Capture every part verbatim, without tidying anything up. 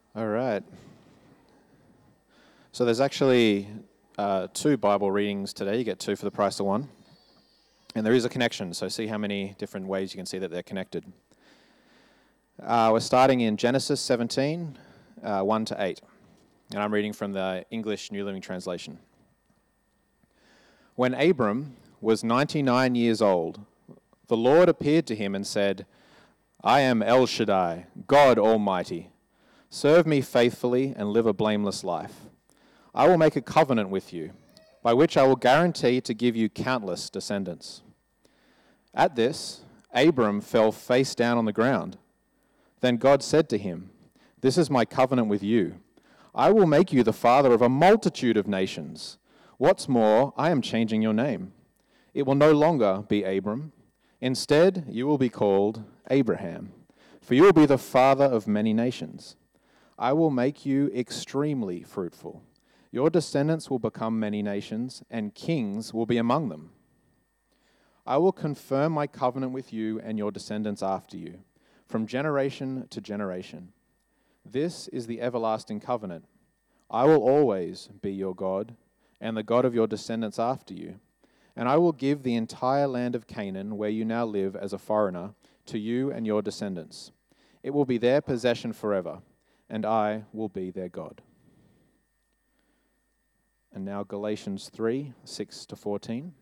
All right. So there's actually uh, two Bible readings today. You get two for the price of one. And there is a connection, so see how many different ways you can see that they're connected. Uh, we're starting in Genesis seventeen, uh, one to eight. And I'm reading from the English New Living Translation. When Abram was ninety-nine years old, the Lord appeared to him and said, I am El Shaddai, God Almighty. Serve me faithfully and live a blameless life. I will make a covenant with you, by which I will guarantee to give you countless descendants. At this, Abram fell face down on the ground. Then God said to him, This is my covenant with you. I will make you the father of a multitude of nations. What's more, I am changing your name. It will no longer be Abram. Instead, you will be called Abraham, for you will be the father of many nations. I will make you extremely fruitful. Your descendants will become many nations, and kings will be among them. I will confirm my covenant with you and your descendants after you, from generation to generation. This is the everlasting covenant. I will always be your God, and the God of your descendants after you. And I will give the entire land of Canaan, where you now live as a foreigner, to you and your descendants. It will be their possession forever, and I will be their God. And now Galatians three, six to fourteen.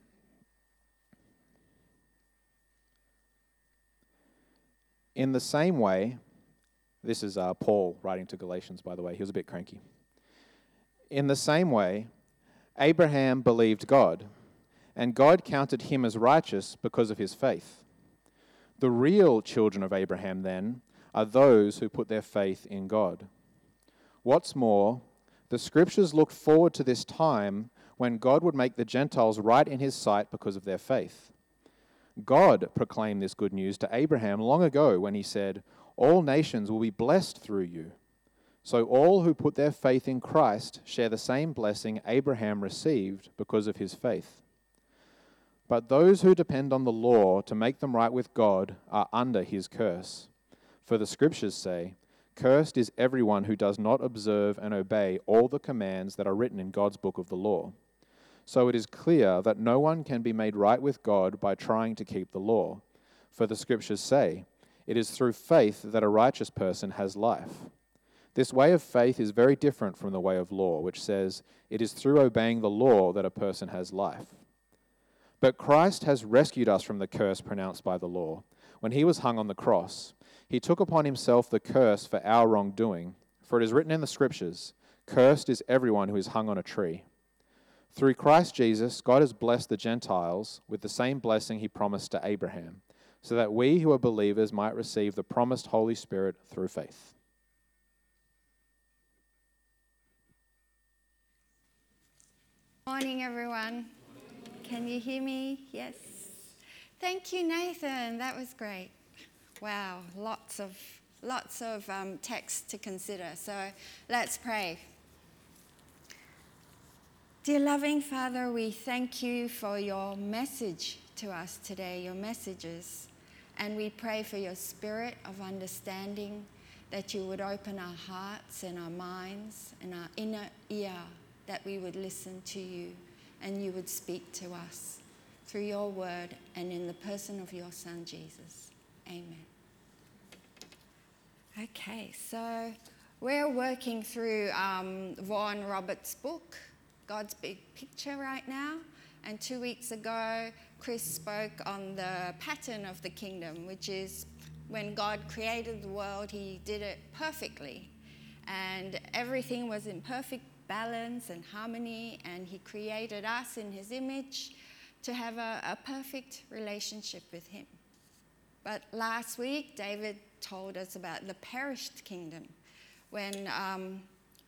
In the same way, this is uh, Paul writing to Galatians, by the way. He was a bit cranky. In the same way, Abraham believed God, and God counted him as righteous because of his faith. The real children of Abraham, then, are those who put their faith in God. What's more, the Scriptures look forward to this time when God would make the Gentiles right in his sight because of their faith. God proclaimed this good news to Abraham long ago when he said, All nations will be blessed through you. So all who put their faith in Christ share the same blessing Abraham received because of his faith. But those who depend on the law to make them right with God are under his curse. For the Scriptures say, Cursed is everyone who does not observe and obey all the commands that are written in God's book of the law. So it is clear that no one can be made right with God by trying to keep the law. For the Scriptures say, It is through faith that a righteous person has life. This way of faith is very different from the way of law, which says, It is through obeying the law that a person has life. But Christ has rescued us from the curse pronounced by the law. When he was hung on the cross, he took upon himself the curse for our wrongdoing. For it is written in the Scriptures, Cursed is everyone who is hung on a tree. Through Christ Jesus, God has blessed the Gentiles with the same blessing he promised to Abraham, so that we who are believers might receive the promised Holy Spirit through faith. Morning, everyone. Can you hear me? Yes. Thank you, Nathan. That was great. Wow, lots of lots of um, text to consider. So let's pray. Dear loving Father, we thank you for your message to us today, your messages, and we pray for your spirit of understanding, that you would open our hearts and our minds and our inner ear, that we would listen to you and you would speak to us through your word and in the person of your Son, Jesus. Amen. Okay, so we're working through um, Vaughan Roberts' book, God's Big Picture, right now. And two weeks ago, Chris spoke on the pattern of the kingdom, which is when God created the world, he did it perfectly. And everything was in perfect balance and harmony, and he created us in his image to have a, a perfect relationship with him. But last week, David told us about the perished kingdom, when um,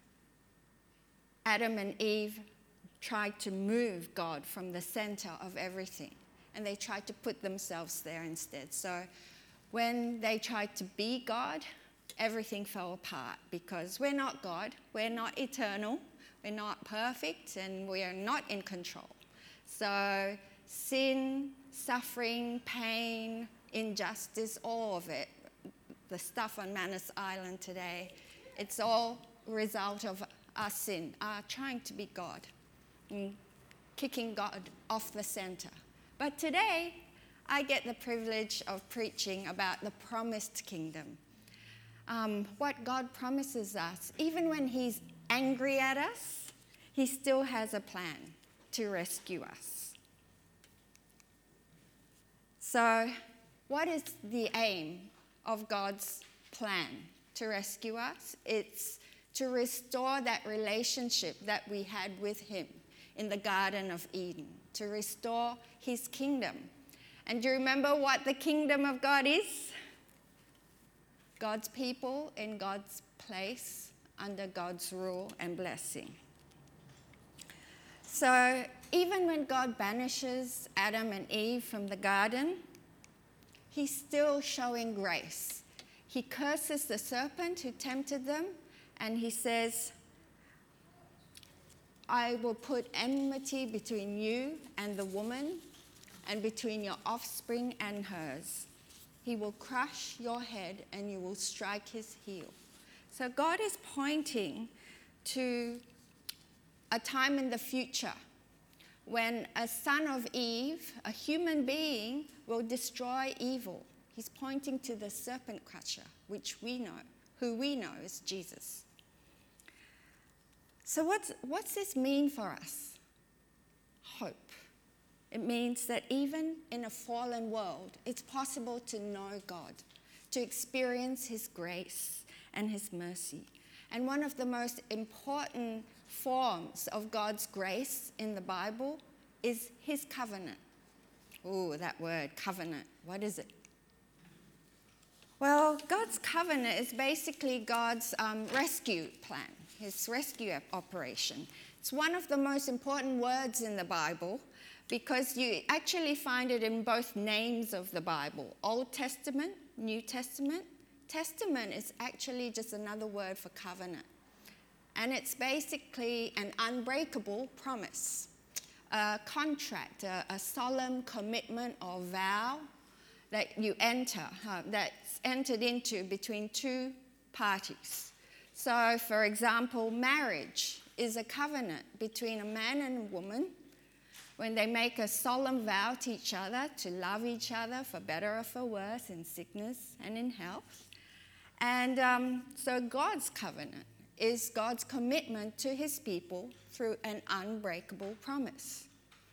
Adam and Eve tried to move God from the center of everything, and they tried to put themselves there instead. So when they tried to be God, everything fell apart, because we're not God, we're not eternal, we're not perfect, and we are not in control. So sin, suffering, pain, injustice, all of it, the stuff on Manus Island today, it's all a result of our sin, our trying to be God, and kicking God off the center. But today, I get the privilege of preaching about the promised kingdom. Um, what God promises us, even when he's angry at us, he still has a plan to rescue us. So, what is the aim of God's plan to rescue us? It's to restore that relationship that we had with him in the Garden of Eden, to restore his kingdom. And do you remember what the kingdom of God is? God's people in God's place, under God's rule and blessing. So even when God banishes Adam and Eve from the garden, he's still showing grace. He curses the serpent who tempted them, and he says, I will put enmity between you and the woman, and between your offspring and hers. He will crush your head, and you will strike his heel. So God is pointing to a time in the future when a son of Eve, a human being, will destroy evil. He's pointing to the serpent crusher, which we know, who we know is Jesus. So what's, what's this mean for us? Hope. It means that even in a fallen world, it's possible to know God, to experience his grace and his mercy. And one of the most important forms of God's grace in the Bible is his covenant. Oh, that word, covenant. What is it? Well, God's covenant is basically God's um, rescue plan, his rescue operation. It's one of the most important words in the Bible because you actually find it in both names of the Bible, Old Testament, New Testament. Testament is actually just another word for covenant. And it's basically an unbreakable promise, a contract, a, a solemn commitment or vow that you enter, uh, that's entered into between two parties. So, for example, marriage is a covenant between a man and a woman when they make a solemn vow to each other to love each other for better or for worse, in sickness and in health. And um, so God's covenant is God's commitment to his people through an unbreakable promise.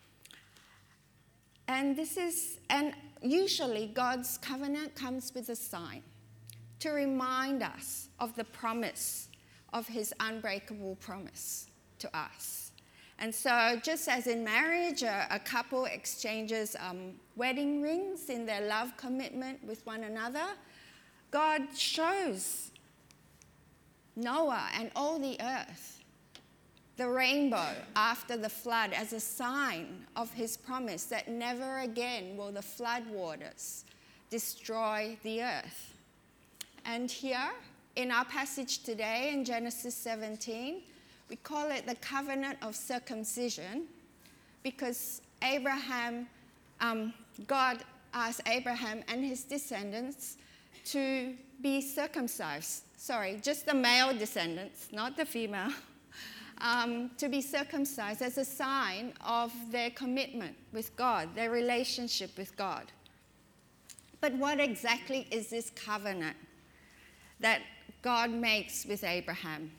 And this is, and usually God's covenant comes with a sign to remind us of the promise of his unbreakable promise to us. And so just as in marriage, a, a couple exchanges um, wedding rings in their love commitment with one another, God shows Noah and all the earth the rainbow after the flood as a sign of his promise that never again will the flood waters destroy the earth. And here in our passage today in Genesis seventeen, we call it the covenant of circumcision because Abraham, um, God asked Abraham and his descendants to be circumcised. Sorry, just the male descendants, not the female. Um, to be circumcised as a sign of their commitment with God, their relationship with God. But what exactly is this covenant that God makes with Abraham?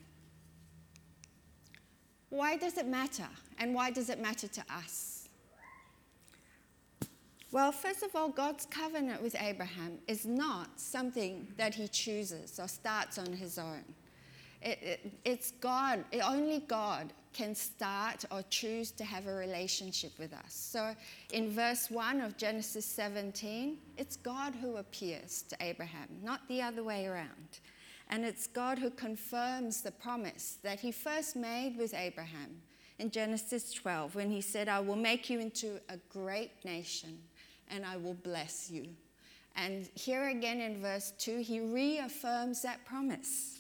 Why does it matter? And why does it matter to us? Well, first of all, God's covenant with Abraham is not something that he chooses or starts on his own. It, it, it's God, it, only God can start or choose to have a relationship with us. So in verse one of Genesis seventeen, it's God who appears to Abraham, not the other way around. And it's God who confirms the promise that he first made with Abraham in Genesis twelve when he said, I will make you into a great nation and I will bless you. And here again in verse two, he reaffirms that promise.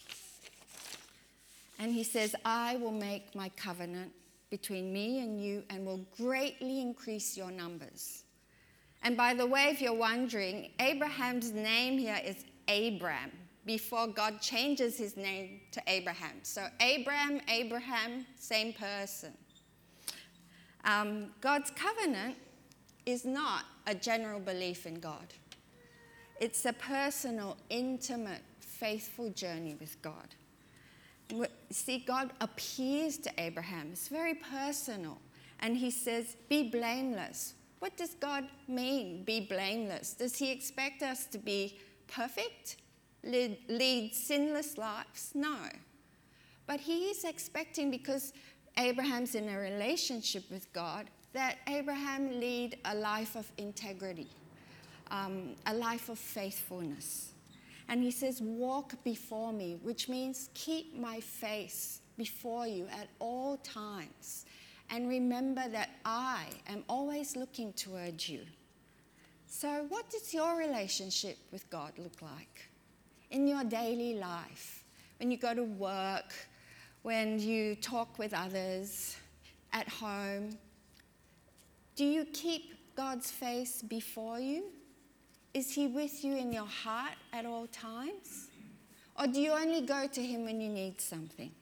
And he says, I will make my covenant between me and you and will greatly increase your numbers. And by the way, if you're wondering, Abraham's name here is Abram. before God changes his name to Abraham. So Abram, Abraham, same person. Um, God's covenant is not a general belief in God. It's a personal, intimate, faithful journey with God. See, God appears to Abraham. It's very personal. And he says, be blameless. What does God mean, be blameless? Does he expect us to be perfect, lead, lead sinless lives? No. But he is expecting, because Abraham's in a relationship with God, that Abraham lead a life of integrity, um, a life of faithfulness. And he says, walk before me, which means keep my face before you at all times. And remember that I am always looking towards you. So what does your relationship with God look like in your daily life? When you go to work, when you talk with others, at home, do you keep God's face before you? Is he with you in your heart at all times? Or do you only go to him when you need something?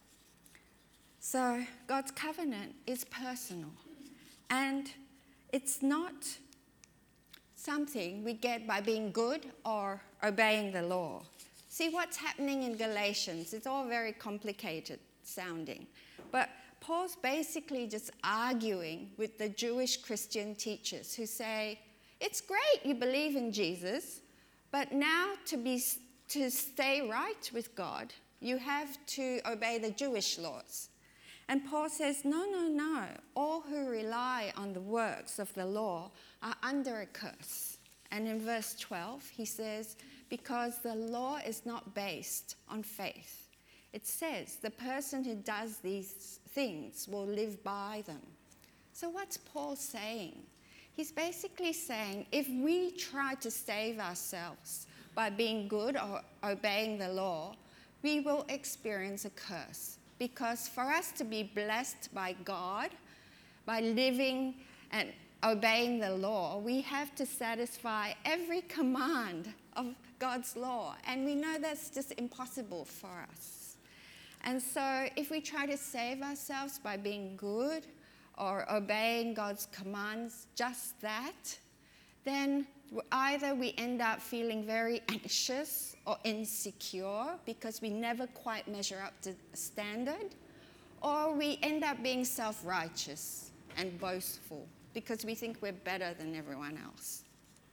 So God's covenant is personal, and it's not something we get by being good or obeying the law. See what's happening in Galatians, it's all very complicated sounding, but Paul's basically just arguing with the Jewish Christian teachers who say, it's great you believe in Jesus, but now to be to stay right with God, you have to obey the Jewish laws. And Paul says, no, no, no. All who rely on the works of the law are under a curse. And in verse twelve, he says, because the law is not based on faith. It says the person who does these things will live by them. So what's Paul saying? He's basically saying if we try to save ourselves by being good or obeying the law, we will experience a curse. Because for us to be blessed by God, by living and obeying the law, we have to satisfy every command of God's law. And we know that's just impossible for us. And so if we try to save ourselves by being good or obeying God's commands, just that, then either we end up feeling very anxious or insecure because we never quite measure up to the standard, or we end up being self-righteous and boastful because we think we're better than everyone else.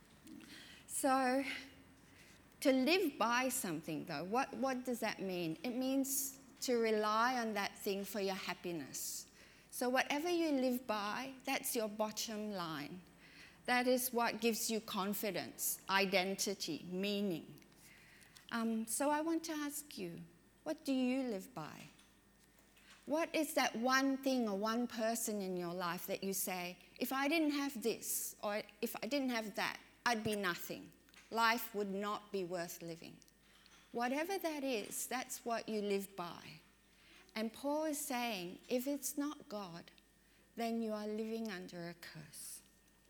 So to live by something, though, what, what does that mean? It means to rely on that thing for your happiness. So whatever you live by, that's your bottom line. That is what gives you confidence, identity, meaning. Um, so I want to ask you, what do you live by? What is that one thing or one person in your life that you say, if I didn't have this or if I didn't have that, I'd be nothing. Life would not be worth living. Whatever that is, that's what you live by. And Paul is saying, if it's not God, then you are living under a curse.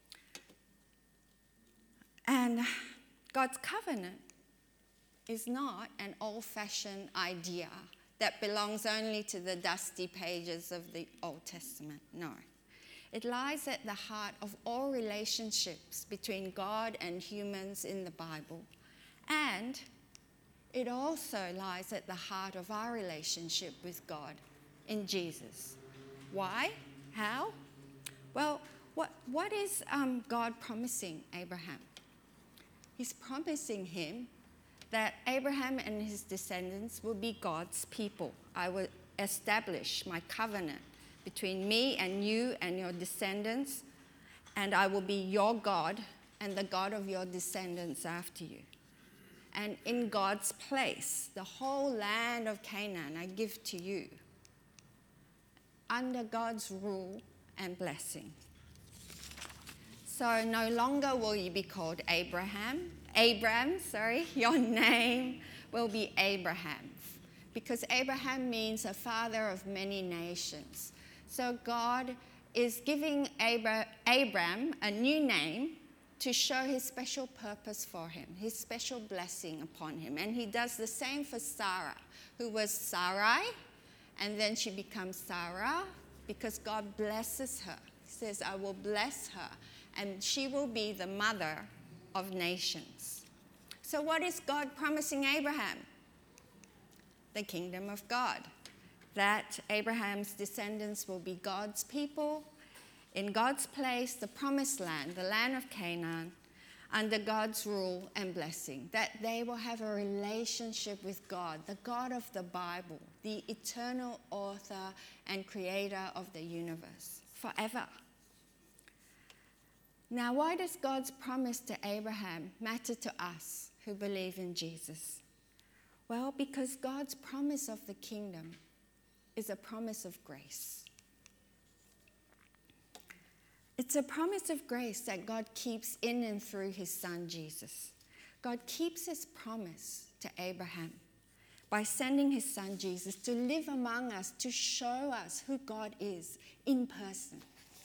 And God's covenant is not an old-fashioned idea that belongs only to the dusty pages of the Old Testament. No. It lies at the heart of all relationships between God and humans in the Bible. And it also lies at the heart of our relationship with God in Jesus. Why? How? Well, what, what is um, God promising Abraham? He's promising him that Abraham and his descendants will be God's people. I will establish my covenant between me and you and your descendants, and I will be your God and the God of your descendants after you. And in God's place, the whole land of Canaan I give to you, under God's rule and blessing. So no longer will you be called Abraham, Abram, sorry, your name will be Abraham, because Abraham means a father of many nations. So God is giving Abra- Abram a new name to show his special purpose for him, his special blessing upon him. And he does the same for Sarah, who was Sarai, and then she becomes Sarah because God blesses her. He says, I will bless her, and she will be the mother of nations. So what is God promising Abraham? The kingdom of God. That Abraham's descendants will be God's people, in God's place, the promised land, the land of Canaan, under God's rule and blessing. That they will have a relationship with God, the God of the Bible, the eternal author and creator of the universe, forever. Now, why does God's promise to Abraham matter to us who believe in Jesus? Well, because God's promise of the kingdom is a promise of grace. It's a promise of grace that God keeps in and through his son Jesus. God keeps his promise to Abraham by sending his son Jesus to live among us, to show us who God is in person.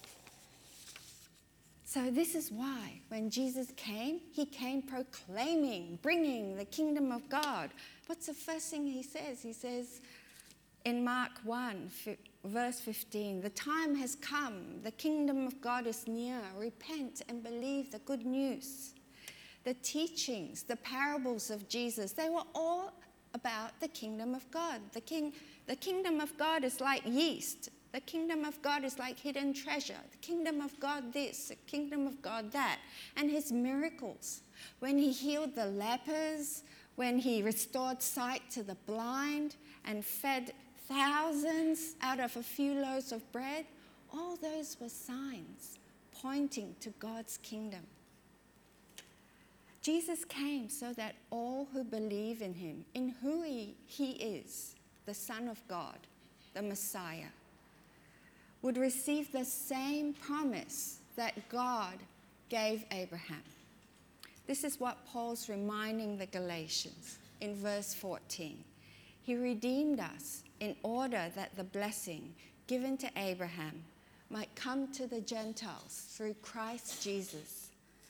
So this is why when Jesus came, he came proclaiming, bringing the kingdom of God. What's the first thing he says? He says in Mark one, verse fifteen, the time has come, the kingdom of God is near, repent and believe the good news. The teachings, the parables of Jesus, they were all about the kingdom of God. The, king, the kingdom of God is like yeast. The kingdom of God is like hidden treasure. The kingdom of God this, the kingdom of God that. And his miracles, when he healed the lepers, when he restored sight to the blind and fed thousands out of a few loaves of bread, all those were signs pointing to God's kingdom. Jesus came so that all who believe in him, in who he, he is, the Son of God, the Messiah, would receive the same promise that God gave Abraham. This is what Paul's reminding the Galatians in verse fourteen. He redeemed us in order that the blessing given to Abraham might come to the Gentiles through Christ Jesus,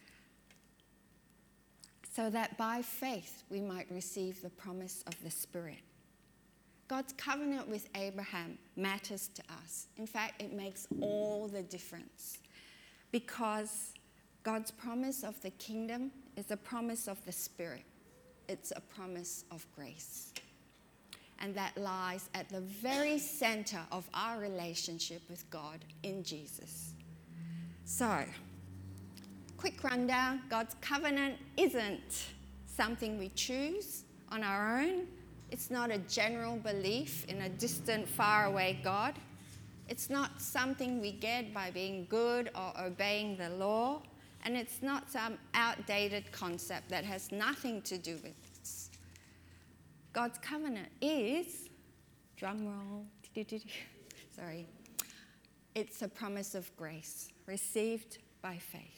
so that by faith we might receive the promise of the Spirit. God's covenant with Abraham matters to us. In fact, it makes all the difference, because God's promise of the kingdom is a promise of the Spirit. It's a promise of grace. And that lies at the very center of our relationship with God in Jesus. So, quick rundown. God's covenant isn't something we choose on our own. It's not a general belief in a distant, faraway God. It's not something we get by being good or obeying the law. And it's not some outdated concept that has nothing to do with this. God's covenant is, drum roll, sorry, it's a promise of grace received by faith.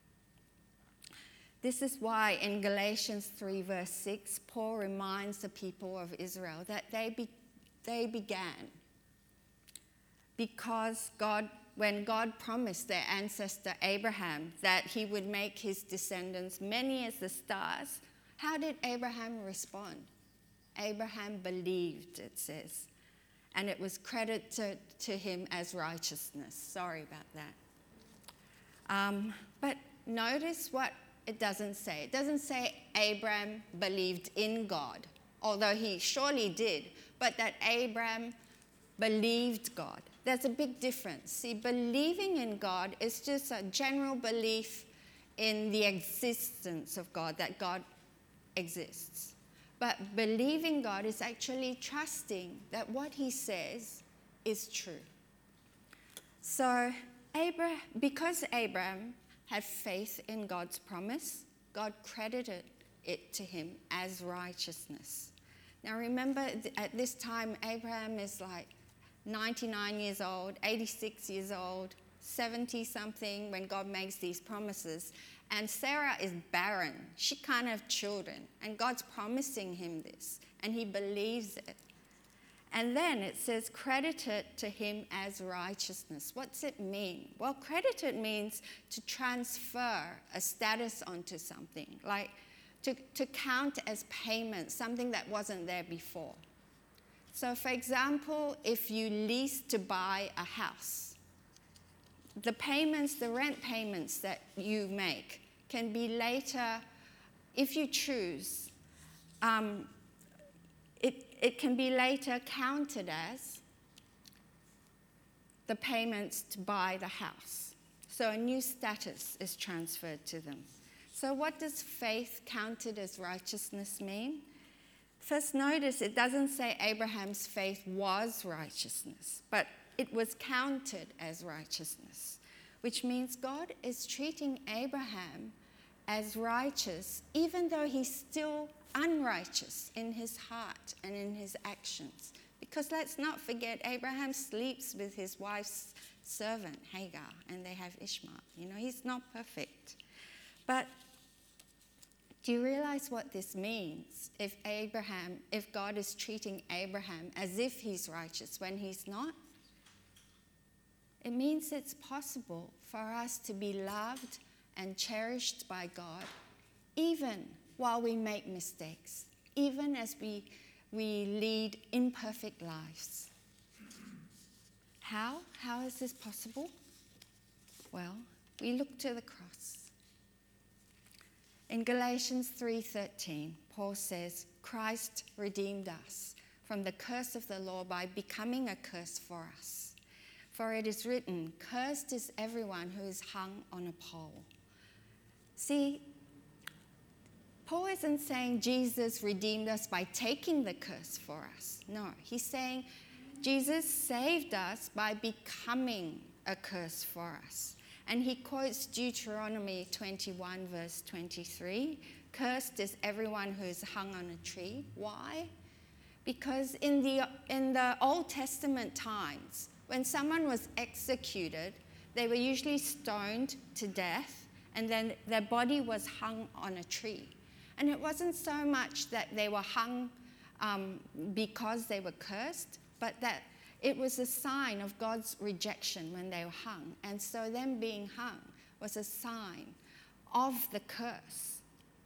This is why in Galatians three verse six, Paul reminds the people of Israel that they, be, they began because God, when God promised their ancestor Abraham that he would make his descendants many as the stars, how did Abraham respond? Abraham believed, it says, and it was credited to him as righteousness. Sorry about that. Um, but notice what it doesn't say. It doesn't say Abraham believed in God, although he surely did, but that Abraham believed God. There's a big difference. See, believing in God is just a general belief in the existence of God, that God exists. But believing God is actually trusting that what he says is true. So, Abraham, because Abraham had faith in God's promise, God credited it to him as righteousness. Now remember, at this time, Abraham is like ninety-nine years old, eighty-six years old, seventy-something when God makes these promises. And Sarah is barren. She can't have children. And God's promising him this. And he believes it. And then it says, credited to him as righteousness. What's it mean? Well, credited means to transfer a status onto something, like to, to count as payment, something that wasn't there before. So, for example, if you lease to buy a house, the payments, the rent payments that you make can be later, if you choose, um, it, it can be later counted as the payments to buy the house. So a new status is transferred to them. So what does faith counted as righteousness mean? First, notice it doesn't say Abraham's faith was righteousness, but it was counted as righteousness, which means God is treating Abraham as righteous, even though he's still unrighteous in his heart and in his actions. Because let's not forget, Abraham sleeps with his wife's servant, Hagar, and they have Ishmael. You know, he's not perfect. But do you realize what this means? If Abraham, if God is treating Abraham as if he's righteous when he's not, it means it's possible for us to be loved and cherished by God, even while we make mistakes, even as we, we lead imperfect lives. How? How is this possible? Well, we look to the cross. In Galatians three thirteen, Paul says, Christ redeemed us from the curse of the law by becoming a curse for us. For it is written, cursed is everyone who is hung on a pole. See, Paul isn't saying Jesus redeemed us by taking the curse for us. No, he's saying Jesus saved us by becoming a curse for us. And he quotes Deuteronomy twenty-one, verse twenty-three. Cursed is everyone who is hung on a tree. Why? Because in the, in the Old Testament times, when someone was executed, they were usually stoned to death, and then their body was hung on a tree. And it wasn't so much that they were hung um, because they were cursed, but that it was a sign of God's rejection when they were hung. And so them being hung was a sign of the curse.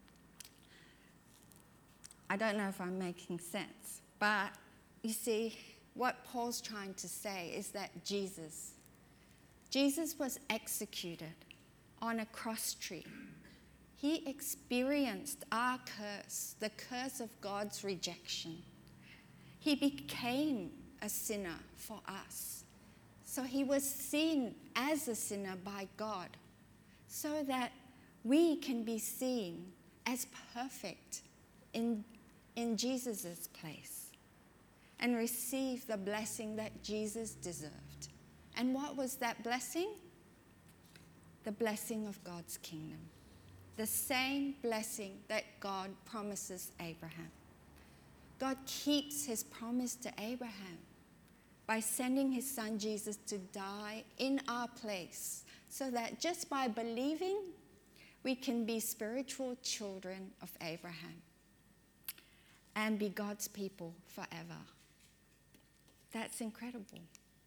I don't know if I'm making sense, but you see, what Paul's trying to say is that Jesus, Jesus was executed on a cross tree. He experienced our curse, the curse of God's rejection. He became a sinner for us. So he was seen as a sinner by God, so that we can be seen as perfect in, in Jesus' place and receive the blessing that Jesus deserved. And what was that blessing? The blessing of God's kingdom. The same blessing that God promises Abraham. God keeps his promise to Abraham by sending his son Jesus to die in our place, so that just by believing, we can be spiritual children of Abraham and be God's people forever. That's incredible.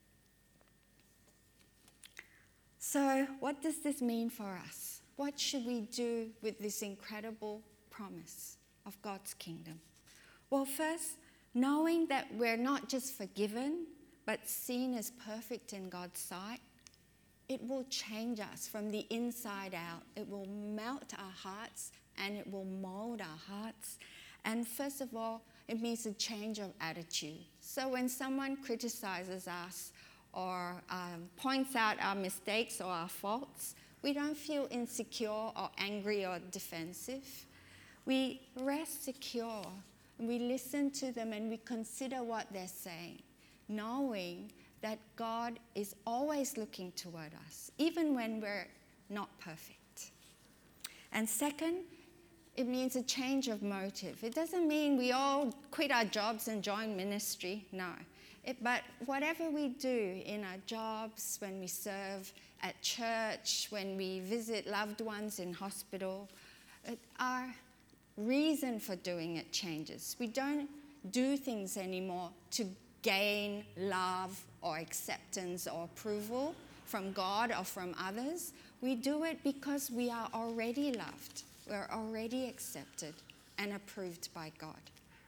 So, what does this mean for us? What should we do with this incredible promise of God's kingdom? Well, first, knowing that we're not just forgiven, but seen as perfect in God's sight, it will change us from the inside out. It will melt our hearts and it will mold our hearts. And first of all, it means a change of attitude. So when someone criticizes us or um, points out our mistakes or our faults, we don't feel insecure or angry or defensive. We rest secure. We listen to them and we consider what they're saying, knowing that God is always looking toward us, even when we're not perfect. And second, it means a change of motive. It doesn't mean we all quit our jobs and join ministry, no. It, but whatever we do in our jobs, when we serve at church, when we visit loved ones in hospital, it, our reason for doing it changes. We don't do things anymore to gain love or acceptance or approval from God or from others. We do it because we are already loved. We're already accepted and approved by God.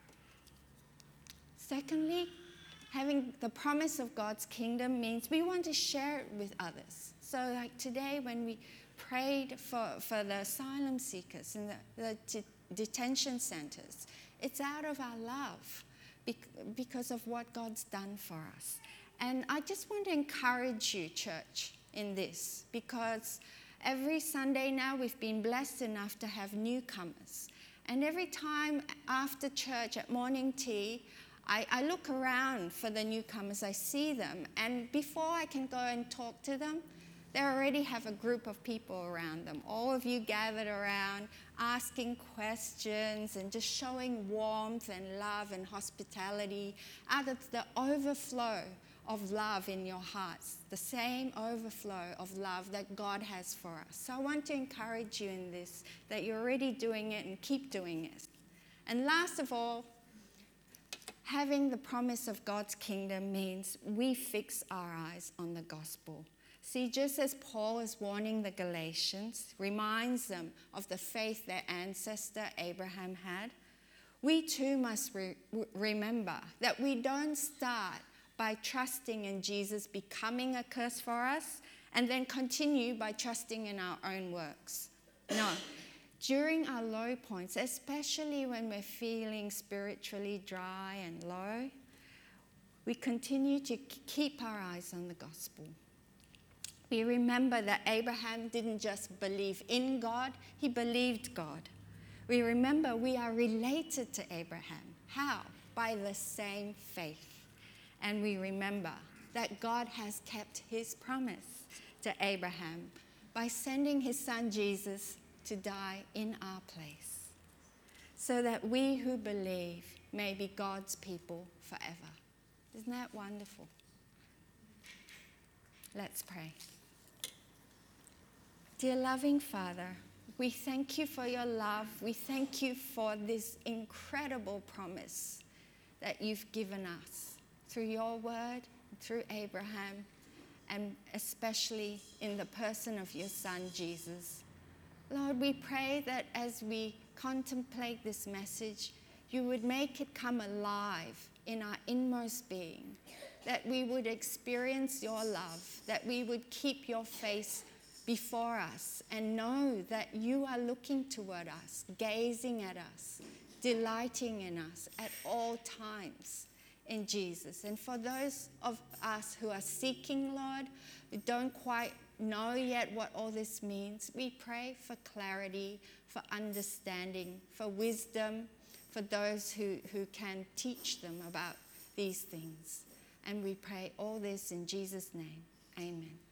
Secondly, having the promise of God's kingdom means we want to share it with others. So like today when we prayed for, for the asylum seekers in the, the de- detention centers, it's out of our love bec- because of what God's done for us. And I just want to encourage you, church, in this, because every Sunday now we've been blessed enough to have newcomers. And every time after church at morning tea, I, I look around for the newcomers, I see them, and before I can go and talk to them, they already have a group of people around them. All of you gathered around, asking questions and just showing warmth and love and hospitality out of the overflow of love in your hearts, the same overflow of love that God has for us. So I want to encourage you in this, that you're already doing it and keep doing it. And last of all, having the promise of God's kingdom means we fix our eyes on the gospel. See, just as Paul is warning the Galatians, reminds them of the faith their ancestor Abraham had, we too must re- remember that we don't start by trusting in Jesus becoming a curse for us and then continue by trusting in our own works. No. During our low points, especially when we're feeling spiritually dry and low, we continue to keep our eyes on the gospel. We remember that Abraham didn't just believe in God, he believed God. We remember we are related to Abraham. How? By the same faith. And we remember that God has kept his promise to Abraham by sending his son Jesus to die in our place, so that we who believe may be God's people forever. Isn't that wonderful? Let's pray. Dear loving Father, we thank you for your love. We thank you for this incredible promise that you've given us through your word, through Abraham, and especially in the person of your son, Jesus. Lord, we pray that as we contemplate this message, you would make it come alive in our inmost being, that we would experience your love, that we would keep your face before us and know that you are looking toward us, gazing at us, delighting in us at all times in Jesus. And for those of us who are seeking, Lord, who don't quite know yet what all this means, we pray for clarity, for understanding, for wisdom, for those who, who can teach them about these things. And we pray all this in Jesus' name. Amen.